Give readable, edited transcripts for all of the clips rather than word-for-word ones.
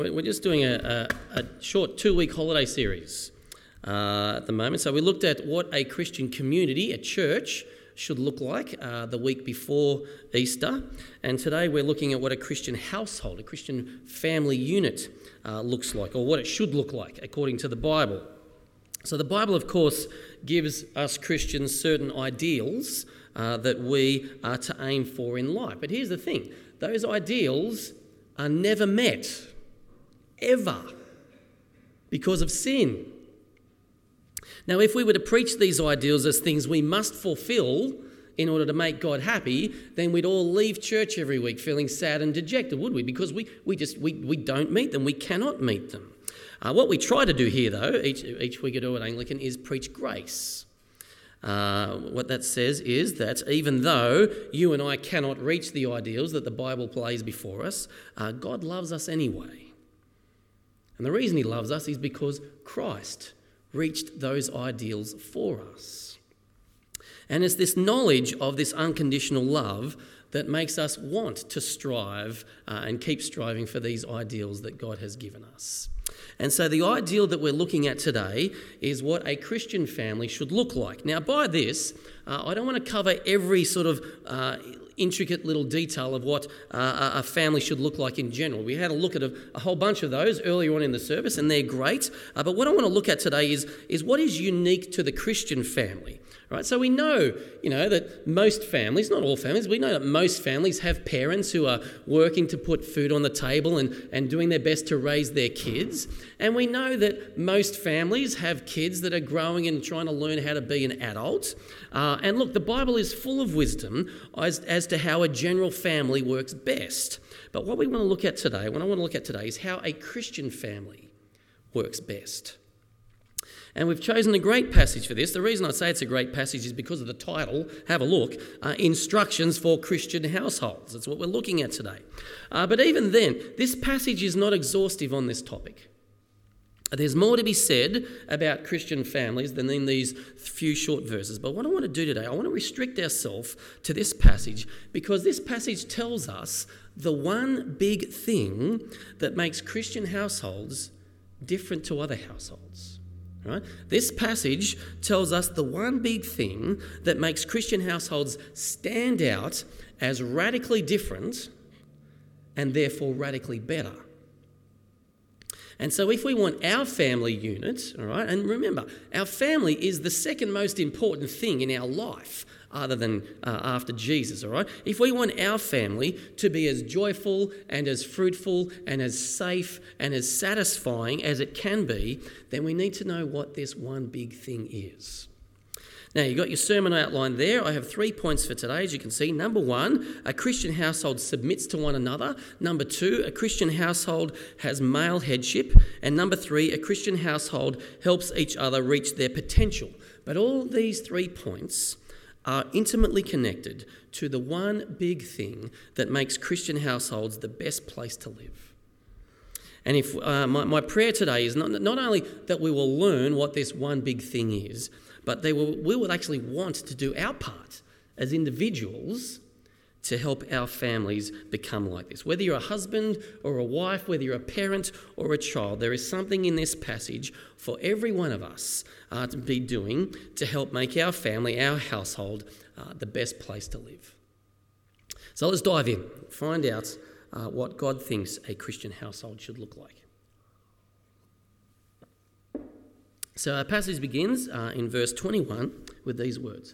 We're just doing a short 2-week holiday series at the moment. So we looked at what a Christian community, a church, should look like the week before Easter. And today we're looking at what a Christian household, a Christian family unit looks like, or what it should look like according to the Bible. So the Bible, of course, gives us Christians certain ideals that we are to aim for in life. But here's the thing, those ideals are never met, ever, because of sin. Now, if we were to preach these ideals as things we must fulfill in order to make God happy, then we'd all leave church every week feeling sad and dejected, would we? Because we don't meet them, we cannot meet them. What we try to do here, though, each week at Ord Anglican, is preach grace. What that says is that even though you and I cannot reach the ideals that the Bible plays before us, God loves us anyway. And the reason he loves us is because Christ reached those ideals for us. And it's this knowledge of this unconditional love that makes us want to strive and keep striving for these ideals that God has given us. And so the ideal that we're looking at today is what a Christian family should look like. Now, by this, I don't want to cover every sort of intricate little detail of what a family should look like in general. We had a look at a whole bunch of those earlier on in the service, and they're great. But what I want to look at today is what is unique to the Christian family. Right? So we know, that most families, not all families, we know that most families have parents who are working to put food on the table and doing their best to raise their kids. And we know that most families have kids that are growing and trying to learn how to be an adult. And look, the Bible is full of wisdom as to how a general family works best. But what I want to look at today is how a Christian family works best. And we've chosen a great passage for this. The reason I say it's a great passage is because of the title. Have a look. Instructions for Christian households. That's what we're looking at today. But even then, this passage is not exhaustive on this topic. There's more to be said about Christian families than in these few short verses. But what I want to do today, I want to restrict ourselves to this passage because this passage tells us the one big thing that makes Christian households different to other households. Right? This passage tells us the one big thing that makes Christian households stand out as radically different and therefore radically better. And so if we want our family unit, all right, and remember, our family is the second most important thing in our life other than after Jesus, all right? If we want our family to be as joyful and as fruitful and as safe and as satisfying as it can be, then we need to know what this one big thing is. Now, you've got your sermon outline there. I have 3 points for today, as you can see. Number 1, a Christian household submits to one another. Number 2, a Christian household has male headship. And number 3, a Christian household helps each other reach their potential. But all these 3 points are intimately connected to the one big thing that makes Christian households the best place to live. And if my prayer today is not only that we will learn what this one big thing is, but we will actually want to do our part as individuals to help our families become like this. Whether you're a husband or a wife, whether you're a parent or a child, there is something in this passage for every one of us to be doing to help make our family, our household, the best place to live. So let's dive in, find out what God thinks a Christian household should look like. So our passage begins in verse 21 with these words.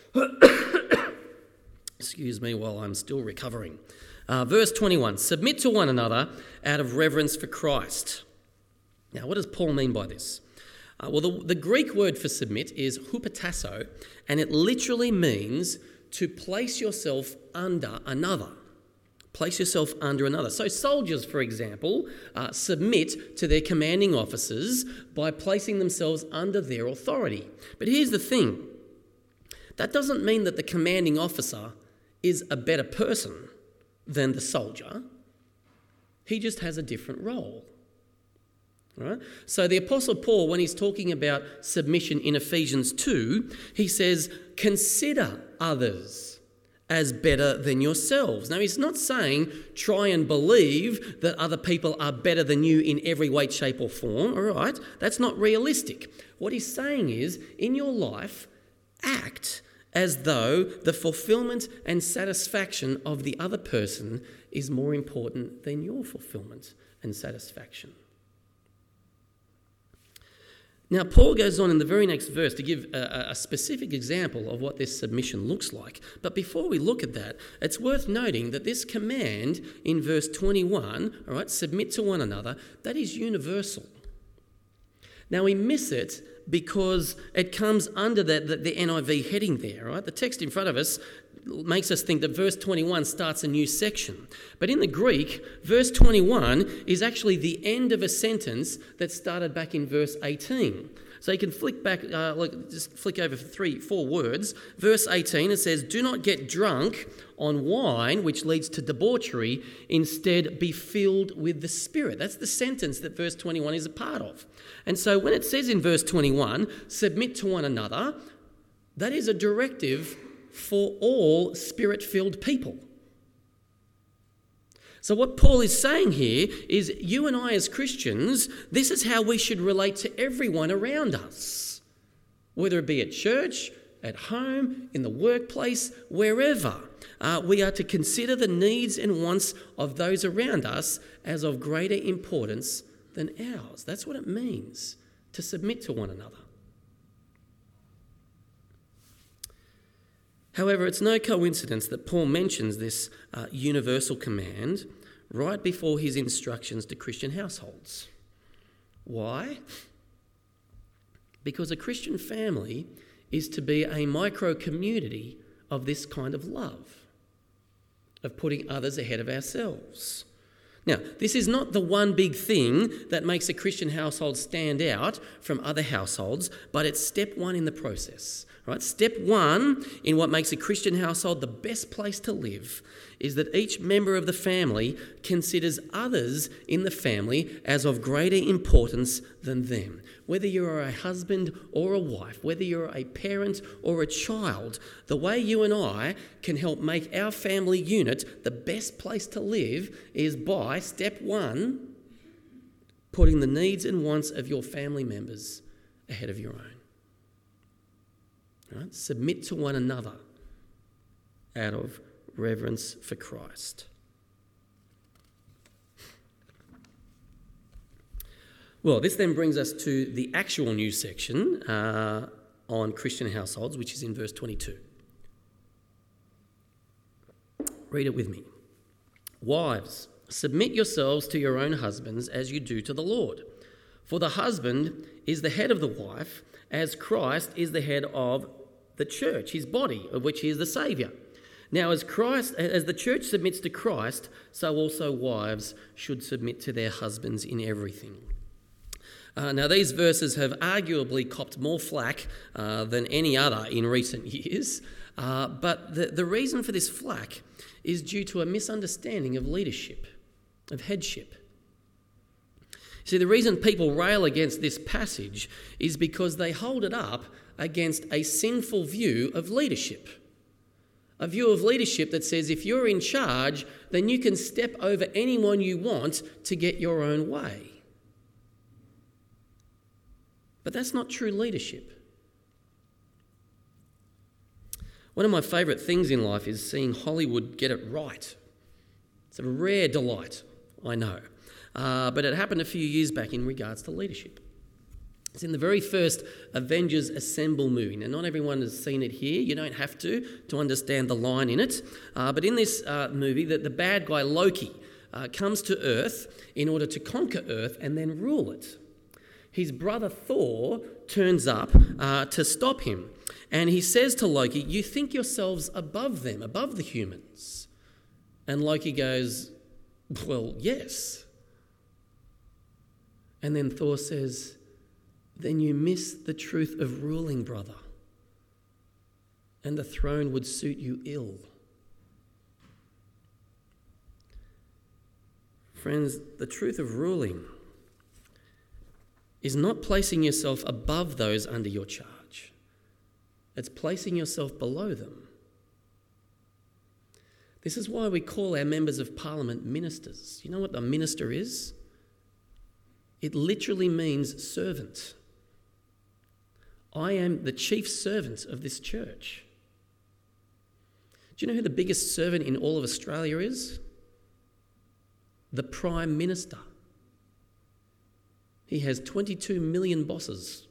Excuse me while I'm still recovering. Verse 21, submit to one another out of reverence for Christ. Now, what does Paul mean by this? Well, the Greek word for submit is hupotasso, and it literally means to place yourself under another. Place yourself under another. So soldiers, for example, submit to their commanding officers by placing themselves under their authority. But here's the thing. That doesn't mean that the commanding officer is a better person than the soldier. He just has a different role. Right? So the Apostle Paul, when he's talking about submission in Ephesians 2, he says, consider others as better than yourselves. Now, he's not saying try and believe that other people are better than you in every way, shape or form, all right? That's not realistic. What he's saying is, in your life, act as though the fulfillment and satisfaction of the other person is more important than your fulfillment and satisfaction. Now, Paul goes on in the very next verse to give a specific example of what this submission looks like. But before we look at that, it's worth noting that this command in verse 21, all right, submit to one another, that is universal. Now, we miss it because it comes under the NIV heading there, right? The text in front of us makes us think that verse 21 starts a new section. But in the Greek, verse 21 is actually the end of a sentence that started back in verse 18. So you can flick back, just flick over 3-4 words. Verse 18, it says, "Do not get drunk on wine, which leads to debauchery. Instead, be filled with the Spirit." That's the sentence that verse 21 is a part of. And so when it says in verse 21, submit to one another, that is a directive for all Spirit-filled people. So what Paul is saying here is you and I as Christians, this is how we should relate to everyone around us, whether it be at church, at home, in the workplace, wherever. We are to consider the needs and wants of those around us as of greater importance than ours. That's what it means to submit to one another. However, it's no coincidence that Paul mentions this universal command right before his instructions to Christian households. Why? Because a Christian family is to be a micro-community of this kind of love, of putting others ahead of ourselves. Now, this is not the one big thing that makes a Christian household stand out from other households, but it's step one in the process. Right? Step one in what makes a Christian household the best place to live is that each member of the family considers others in the family as of greater importance than them. Whether you're a husband or a wife, whether you're a parent or a child, the way you and I can help make our family unit the best place to live is by, step one, putting the needs and wants of your family members ahead of your own. Right? Submit to one another out of reverence for Christ. Well, this then brings us to the actual new section on Christian households, which is in verse 22. Read it with me. "Wives, submit yourselves to your own husbands as you do to the Lord. For the husband is the head of the wife, as Christ is the head of the church, his body, of which he is the Saviour. Now, as the church submits to Christ, so also wives should submit to their husbands in everything." Now, these verses have arguably copped more flack than any other in recent years, but the reason for this flack is due to a misunderstanding of leadership, of headship. See, the reason people rail against this passage is because they hold it up against a sinful view of leadership. A view of leadership that says if you're in charge, then you can step over anyone you want to get your own way. But that's not true leadership. One of my favourite things in life is seeing Hollywood get it right. It's a rare delight, I know. But it happened a few years back in regards to leadership. It's in the very first Avengers Assemble movie. Now, not everyone has seen it here. You don't have to understand the line in it. But in this movie, the bad guy Loki comes to Earth in order to conquer Earth and then rule it. His brother Thor turns up to stop him. And he says to Loki, "You think yourselves above them, above the humans?" And Loki goes, "Well, yes." And then Thor says, "Then you miss the truth of ruling, brother, and the throne would suit you ill." Friends, the truth of ruling is not placing yourself above those under your charge. It's placing yourself below them. This is why we call our members of parliament ministers. You know what a minister is? It literally means servant. I am the chief servant of this church. Do you know who the biggest servant in all of Australia is? The Prime Minister. He has 22 million bosses.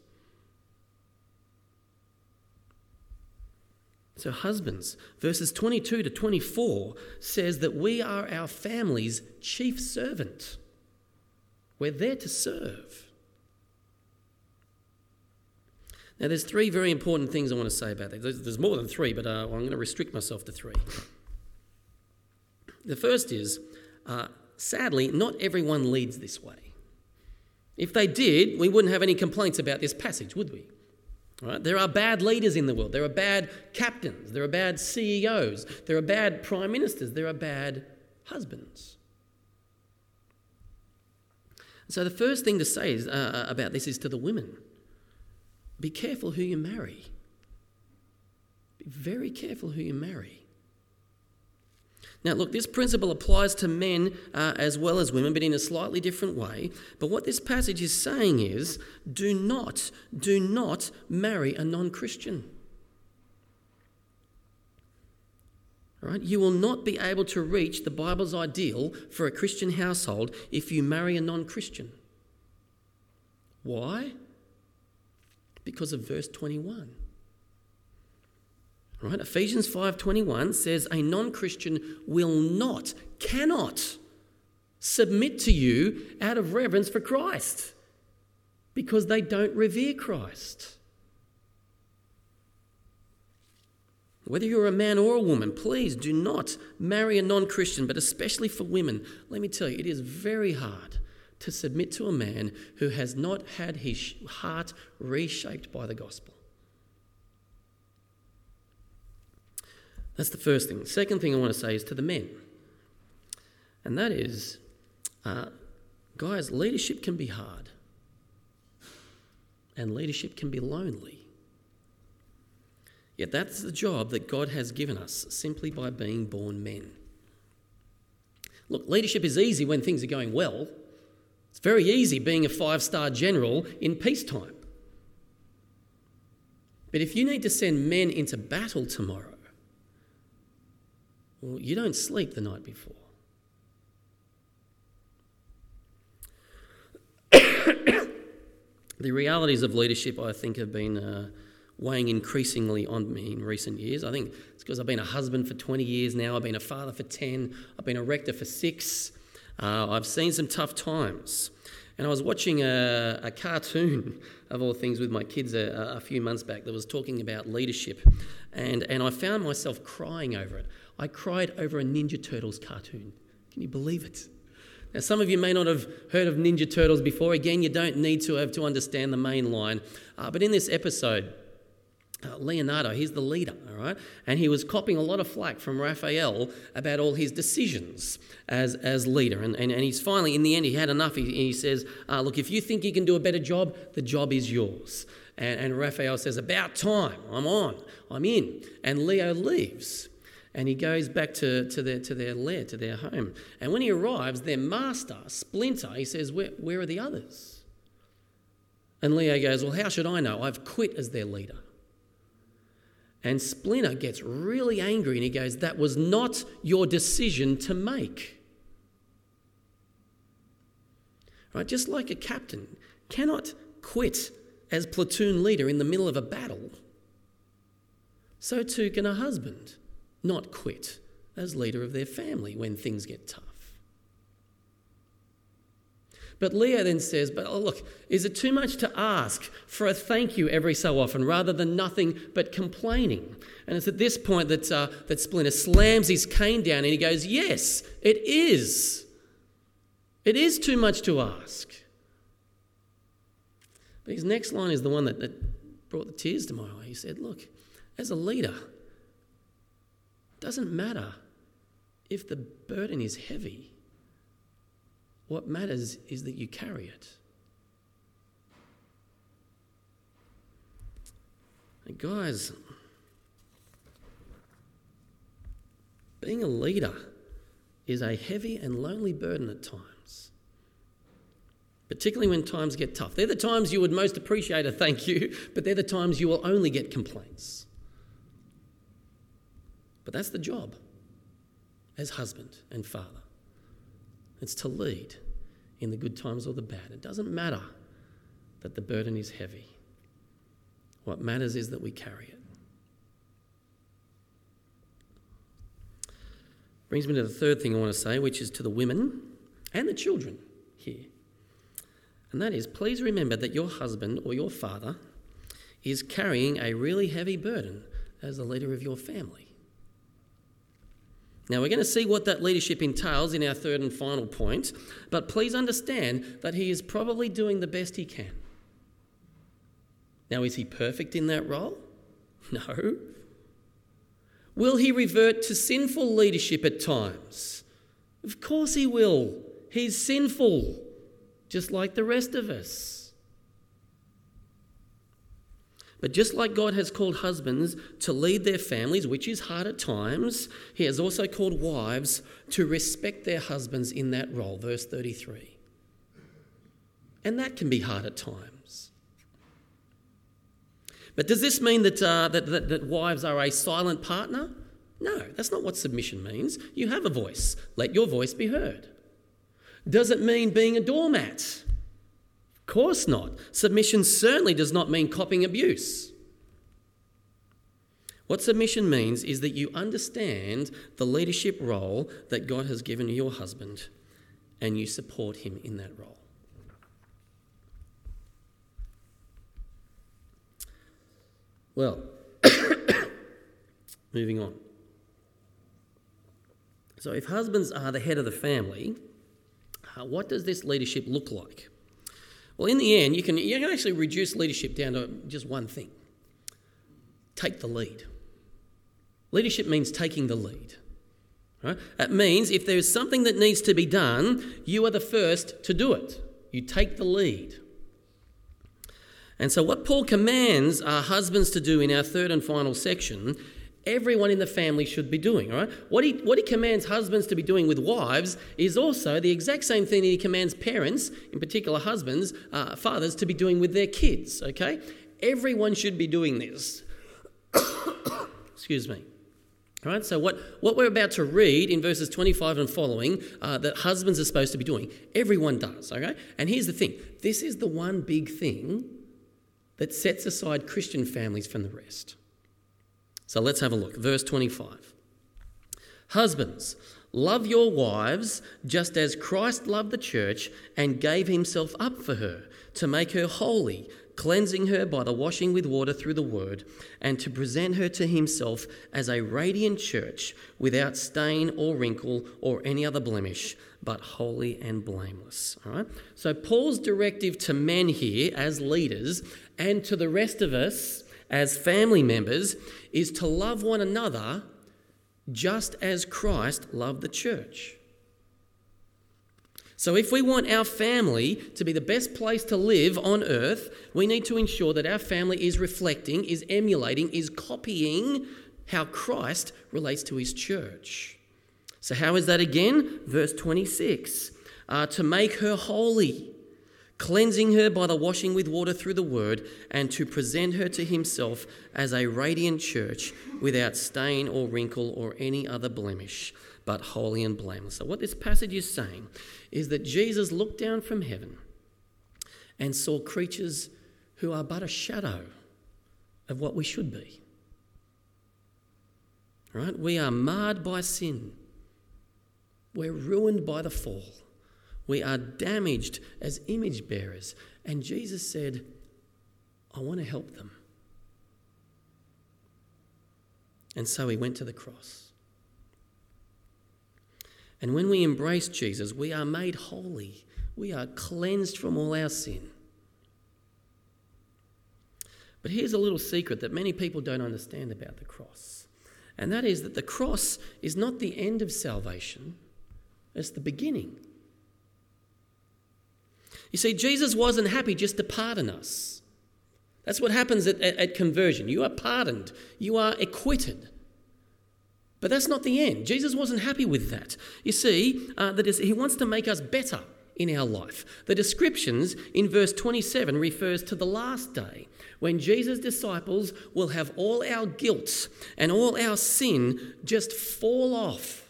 So husbands, verses 22 to 24 says that we are our family's chief servant. We're there to serve. Now, there's three very important things I want to say about that. There's more than three, but I'm going to restrict myself to three. The first is, sadly, not everyone leads this way. If they did, we wouldn't have any complaints about this passage, would we? Right? There are bad leaders in the world. There are bad captains. There are bad CEOs. There are bad prime ministers. There are bad husbands. So the first thing to say is, about this is to the women. Be careful who you marry. Be very careful who you marry. Now, look, this principle applies to men as well as women, but in a slightly different way. But what this passage is saying is, do not marry a non-Christian. All right? You will not be able to reach the Bible's ideal for a Christian household if you marry a non-Christian. Why? Because of verse 21. Right? Ephesians 5:21 says a non-Christian cannot submit to you out of reverence for Christ because they don't revere Christ. Whether you're a man or a woman, please do not marry a non-Christian, but especially for women. Let me tell you, it is very hard to submit to a man who has not had his heart reshaped by the gospel. That's the first thing. The second thing I want to say is to the men. And that is, guys, leadership can be hard. And leadership can be lonely. Yet that's the job that God has given us simply by being born men. Look, leadership is easy when things are going well. It's very easy being a 5-star general in peacetime. But if you need to send men into battle tomorrow, well, you don't sleep the night before. The realities of leadership, I think, have been weighing increasingly on me in recent years. I think it's because I've been a husband for 20 years now. I've been a father for 10. I've been a rector for 6. I've seen some tough times. And I was watching a cartoon, of all things, with my kids a few months back that was talking about leadership. And I found myself crying over it. I cried over a Ninja Turtles cartoon. Can you believe it? Now, some of you may not have heard of Ninja Turtles before. Again, you don't need to have to understand the main line. But in this episode, Leonardo, he's the leader, all right? And he was copping a lot of flack from Raphael about all his decisions as leader. And he's finally, in the end, he had enough. He says, look, if you think you can do a better job, the job is yours. And Raphael says, about time, I'm in. And Leo leaves. And he goes back to their lair, to their home. And when he arrives, their master, Splinter, he says, where are the others? And Leo goes, well, how should I know? I've quit as their leader. And Splinter gets really angry and he goes, that was not your decision to make. Right? Just like a captain cannot quit as platoon leader in the middle of a battle, so too can a husband not quit as leader of their family when things get tough. But Leo then says, but look, is it too much to ask for a thank you every so often rather than nothing but complaining? And it's at this point that Splinter slams his cane down and he goes, yes, it is. It is too much to ask. But his next line is the one that brought the tears to my eye. He said, look, as a leader, it doesn't matter if the burden is heavy. What matters is that you carry it. And guys, Being a leader is a heavy and lonely burden at times, particularly when times get tough. They're the times you would most appreciate a thank you, but they're the times you will only get complaints. But that's the job as husband and father. It's to lead in the good times or the bad. It doesn't matter that the burden is heavy. What matters is that we carry it. Brings me to the third thing I want to say, which is to the women and the children here. And that is, please remember that your husband or your father is carrying a really heavy burden as the leader of your family. Now, we're going to see what that leadership entails in our third and final point, but please understand that he is probably doing the best he can. Now, is he perfect in that role? No. Will he revert to sinful leadership at times? Of course he will. He's sinful, just like the rest of us. But just like God has called husbands to lead their families, which is hard at times, he has also called wives to respect their husbands in that role, verse 33. And that can be hard at times. But does this mean that wives are a silent partner? No, that's not what submission means. You have a voice. Let your voice be heard. Does it mean being a doormat? Of course not. Submission certainly does not mean copying abuse. What submission means is that you understand the leadership role that God has given your husband and you support him in that role. Well, moving on. So if husbands are the head of the family, what does this leadership look like? Well, in the end, you can actually reduce leadership down to just one thing. Take the lead. Leadership means taking the lead. Right? It means if there is something that needs to be done, you are the first to do it. You take the lead. And so what Paul commands our husbands to do in our third and final section, everyone in the family should be doing, all right? What he commands husbands to be doing with wives is also the exact same thing that he commands parents, in particular husbands, fathers, to be doing with their kids, okay? Everyone should be doing this. Excuse me. All right, so what we're about to read in verses 25 and following that husbands are supposed to be doing, everyone does, okay? And here's the thing. This is the one big thing that sets aside Christian families from the rest. So let's have a look. Verse 25. Husbands, love your wives just as Christ loved the church and gave himself up for her to make her holy, cleansing her by the washing with water through the word, and to present her to himself as a radiant church without stain or wrinkle or any other blemish, but holy and blameless. All right? So Paul's directive to men here as leaders and to the rest of us as family members is to love one another just as Christ loved the church. So if we want our family to be the best place to live on earth, we need to ensure that our family is reflecting, is emulating, is copying how Christ relates to his church. So how is that again? Verse 26. To make her holy, cleansing her by the washing with water through the word, and to present her to himself as a radiant church without stain or wrinkle or any other blemish, but holy and blameless. So what this passage is saying is that Jesus looked down from heaven and saw creatures who are but a shadow of what we should be. Right? We are marred by sin. We're ruined by the fall. We are damaged as image bearers. And Jesus said, I want to help them. And so he went to the cross. And when we embrace Jesus, we are made holy. We are cleansed from all our sin. But here's a little secret that many people don't understand about the cross. And that is that the cross is not the end of salvation. It's the beginning. You see, Jesus wasn't happy just to pardon us. That's what happens at conversion. You are pardoned. You are acquitted. But that's not the end. Jesus wasn't happy with that. You see, he wants to make us better in our life. The descriptions in verse 27 refers to the last day, when Jesus' disciples will have all our guilt and all our sin just fall off.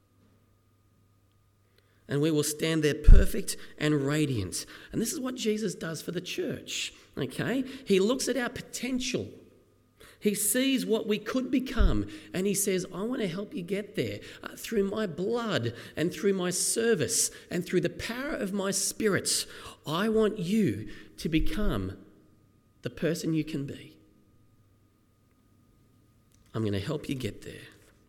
And we will stand there perfect and radiant. And this is what Jesus does for the church, okay? He looks at our potential. He sees what we could become, and he says, I want to help you get there through my blood and through my service and through the power of my Spirit. I want you to become the person you can be. I'm going to help you get there.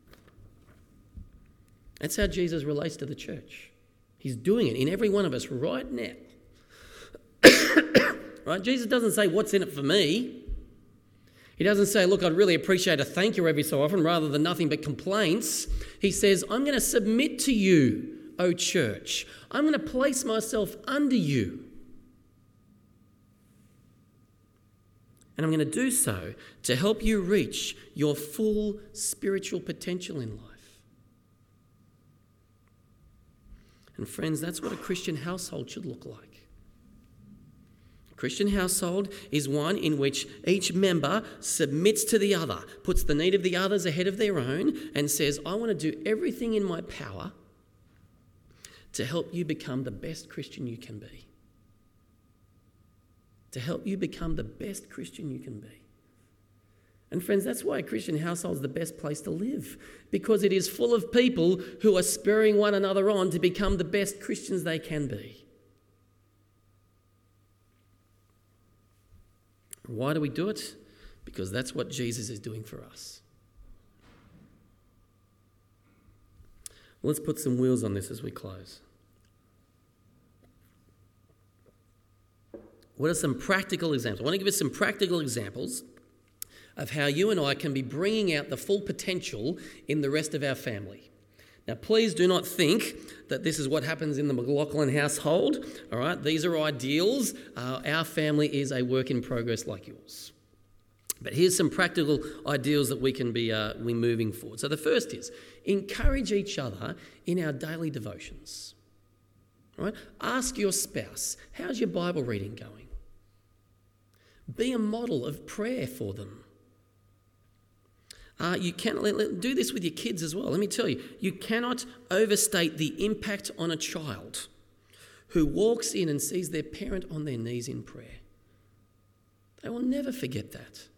That's how Jesus relates to the church. He's doing it in every one of us right now. Right? Jesus doesn't say, what's in it for me? He doesn't say, look, I'd really appreciate a thank you every so often rather than nothing but complaints. He says, I'm going to submit to you, O church. I'm going to place myself under you. And I'm going to do so to help you reach your full spiritual potential in life. And friends, that's what a Christian household should look like. A Christian household is one in which each member submits to the other, puts the need of the others ahead of their own, and says, I want to do everything in my power to help you become the best Christian you can be. To help you become the best Christian you can be. And friends, that's why a Christian household is the best place to live, because it is full of people who are spurring one another on to become the best Christians they can be. Why do we do it? Because that's what Jesus is doing for us. Well, let's put some wheels on this as we close. What are some practical examples? I want to give us some practical examples of how you and I can be bringing out the full potential in the rest of our family. Now, please do not think that this is what happens in the McLaughlin household. All right, these are ideals. Our family is a work in progress like yours. But here's some practical ideals that we can be moving forward. So the first is encourage each other in our daily devotions. All right, ask your spouse, how's your Bible reading going? Be a model of prayer for them. You can do this with your kids as well. Let me tell you, you cannot overstate the impact on a child who walks in and sees their parent on their knees in prayer. They will never forget that.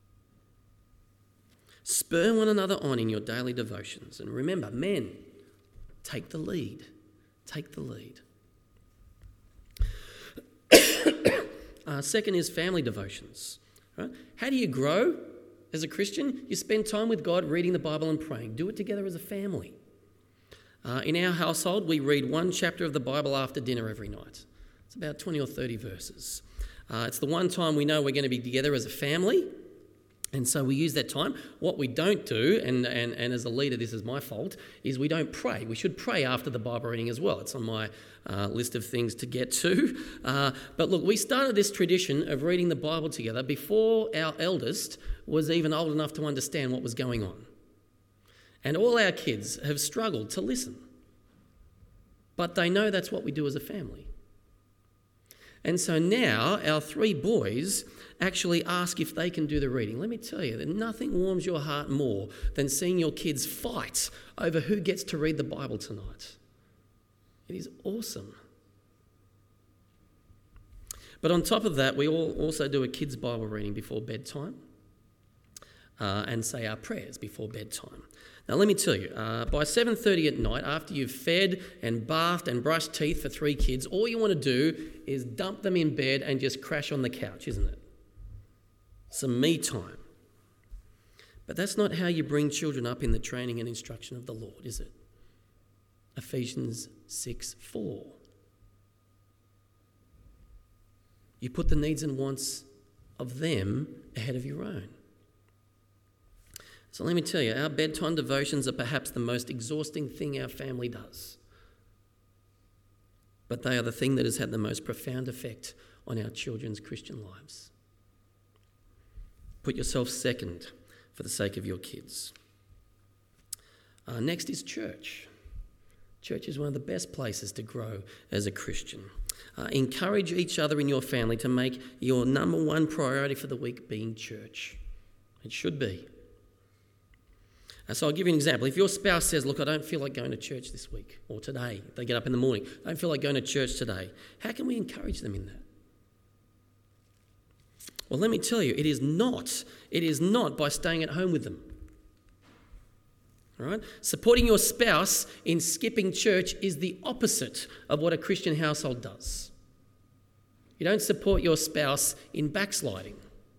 Spur one another on in your daily devotions. And remember, men, take the lead. Take the lead. Second is family devotions. Right? How do you grow as a Christian? You spend time with God reading the Bible and praying. Do it together as a family. In our household, we read one chapter of the Bible after dinner every night. It's about 20 or 30 verses. It's the one time we know we're going to be together as a family, and so we use that time. What we don't do, and as a leader this is my fault, is we don't pray. We should pray after the Bible reading as well. It's on my list of things to get to. But look, we started this tradition of reading the Bible together before our eldest was even old enough to understand what was going on. And all our kids have struggled to listen. But they know that's what we do as a family. And so now our 3 boys actually ask if they can do the reading. Let me tell you that nothing warms your heart more than seeing your kids fight over who gets to read the Bible tonight. It is awesome. But on top of that, we also do a kids' Bible reading before bedtime and say our prayers before bedtime. Now, let me tell you, by 7:30 at night, after you've fed and bathed and brushed teeth for 3 kids, all you want to do is dump them in bed and just crash on the couch, isn't it? Some me time. But that's not how you bring children up in the training and instruction of the Lord, is it? Ephesians 6:4. You put the needs and wants of them ahead of your own. So let me tell you, our bedtime devotions are perhaps the most exhausting thing our family does. But they are the thing that has had the most profound effect on our children's Christian lives. Put yourself second for the sake of your kids. Next is church. Church is one of the best places to grow as a Christian. Encourage each other in your family to make your number one priority for the week being church. It should be. So I'll give you an example. If your spouse says, look, I don't feel like going to church this week or today, they get up in the morning, I don't feel like going to church today, how can we encourage them in that? Well, let me tell you, it is not by staying at home with them. All right? Supporting your spouse in skipping church is the opposite of what a Christian household does. You don't support your spouse in backsliding.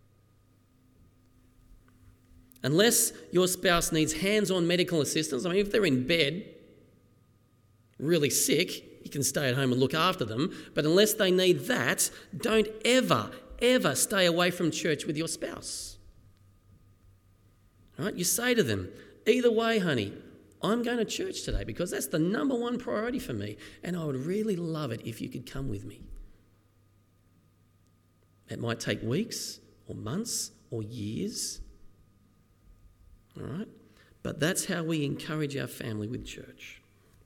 Unless your spouse needs hands-on medical assistance, I mean, if they're in bed, really sick, you can stay at home and look after them. But unless they need that, don't ever stay away from church with your spouse. All right? You say to them, either way, honey, I'm going to church today because that's the number one priority for me, and I would really love it if you could come with me. It might take weeks or months or years. All right? But that's how we encourage our family with church.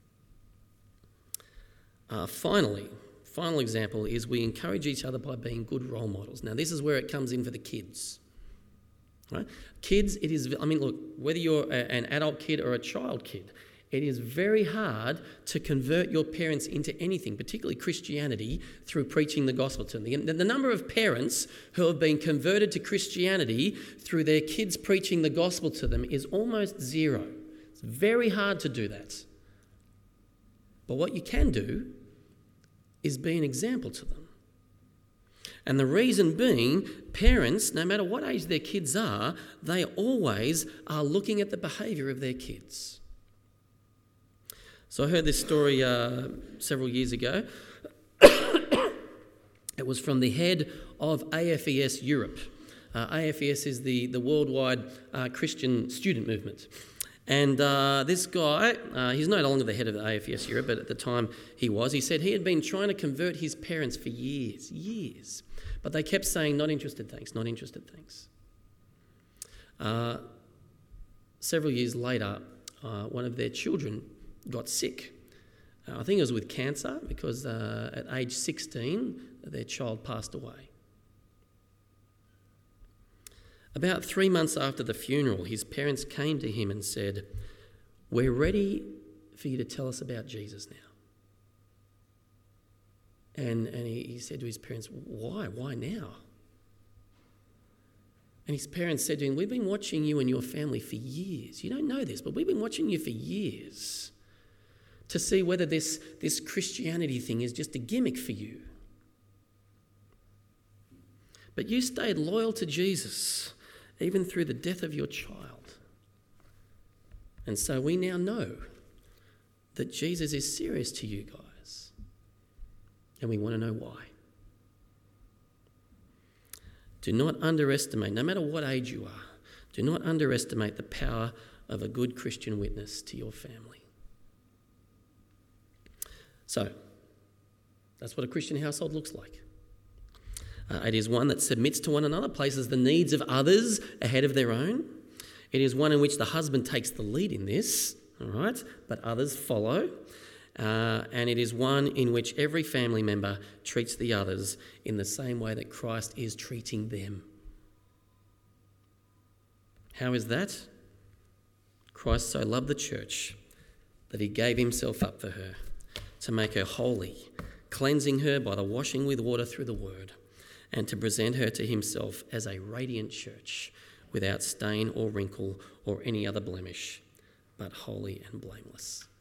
Final example is we encourage each other by being good role models. Now, this is where it comes in for the kids. Right? Kids, look, whether you're an adult kid or a child kid, it is very hard to convert your parents into anything, particularly Christianity, through preaching the gospel to them. The number of parents who have been converted to Christianity through their kids preaching the gospel to them is almost zero. It's very hard to do that. But what you can do is be an example to them. And the reason being, parents, no matter what age their kids are, they always are looking at the behaviour of their kids. So I heard this story several years ago. It was from the head of AFES Europe. AFES is the worldwide Christian student movement. And this guy, he's no longer the head of the AFES Europe, but at the time he was. He said he had been trying to convert his parents for years. But they kept saying, not interested, thanks, not interested, thanks. Several years later, one of their children got sick. I think it was with cancer because at age 16, their child passed away. About 3 months after the funeral, his parents came to him and said, we're ready for you to tell us about Jesus now. And he said to his parents, why? Why now? And his parents said to him, we've been watching you and your family for years. You don't know this, but we've been watching you for years to see whether this Christianity thing is just a gimmick for you. But you stayed loyal to Jesus, even through the death of your child. And so we now know that Jesus is serious to you guys. And we want to know why. Do not underestimate, no matter what age you are, do not underestimate the power of a good Christian witness to your family. So, that's what a Christian household looks like. It is one that submits to one another, places the needs of others ahead of their own. It is one in which the husband takes the lead in this, all right, but others follow. And it is one in which every family member treats the others in the same way that Christ is treating them. How is that? Christ so loved the church that he gave himself up for her to make her holy, cleansing her by the washing with water through the word, and to present her to himself as a radiant church without stain or wrinkle or any other blemish, but holy and blameless.